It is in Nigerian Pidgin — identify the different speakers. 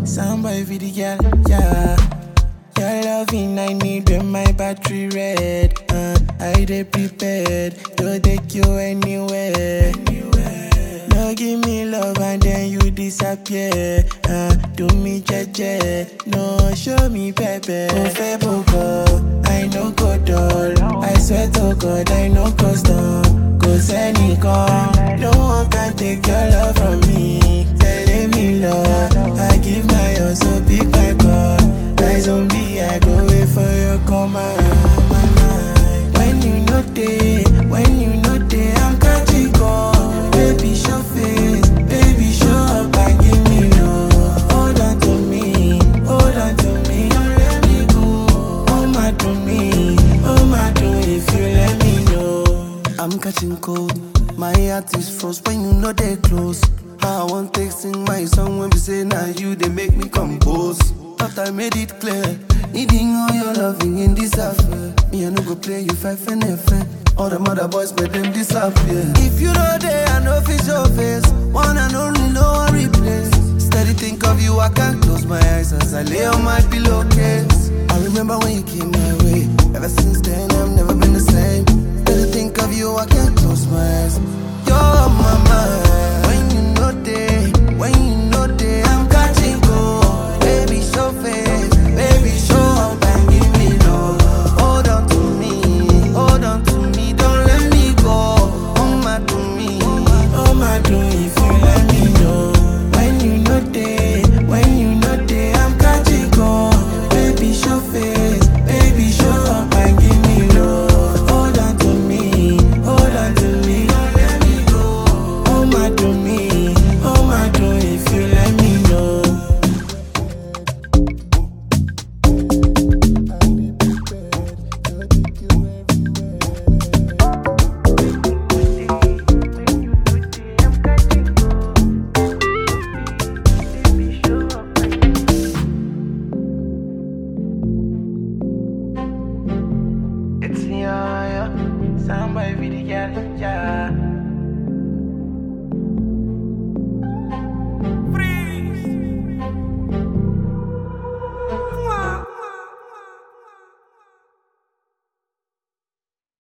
Speaker 1: Soundboy for the girl, yeah. Your loving, I need when my battery red. I dey prepared to take you anywhere. No give me love and then you disappear. Do me jeje, no show me pepe. Ofeboko, I no go dull. I swear to God, I no go stop. Cause any come, no one can take your love from me. Telling me love, I give my all, so pick my call. Like zombie, I go wait for your command. When you know day, I'm catching cold. Baby, show face, baby, show up and give me love. Hold on to me, don't let me go. Oh my to me, if you let me know.
Speaker 2: I'm catching cold, my heart is froze when you know they close. I want to sing my song when we say now you, they make me compose. After I made it clear, needing all your loving in this affair. Me, I no go play you five and All the mother boys made them disappear. If you know they, I know face your face. One and only, no one replace. Steady think of you, I can't close my eyes as I lay on my pillowcase. I remember when you came my way. Ever since then, I've never been the same. Steady think of you, I can't close my eyes. You're on my mind. When you know they, I'm catching cold. Baby, show face, baby, show up and give me love. Hold on to me, don't let me go. Oh my
Speaker 1: do if you let me know. When you know they, I'm catching cold. Baby, show face, baby, show up and give me love. Hold on to me, don't let me go. Oh my do if you let me know. It's yeah, soundboy for the girl, yeah.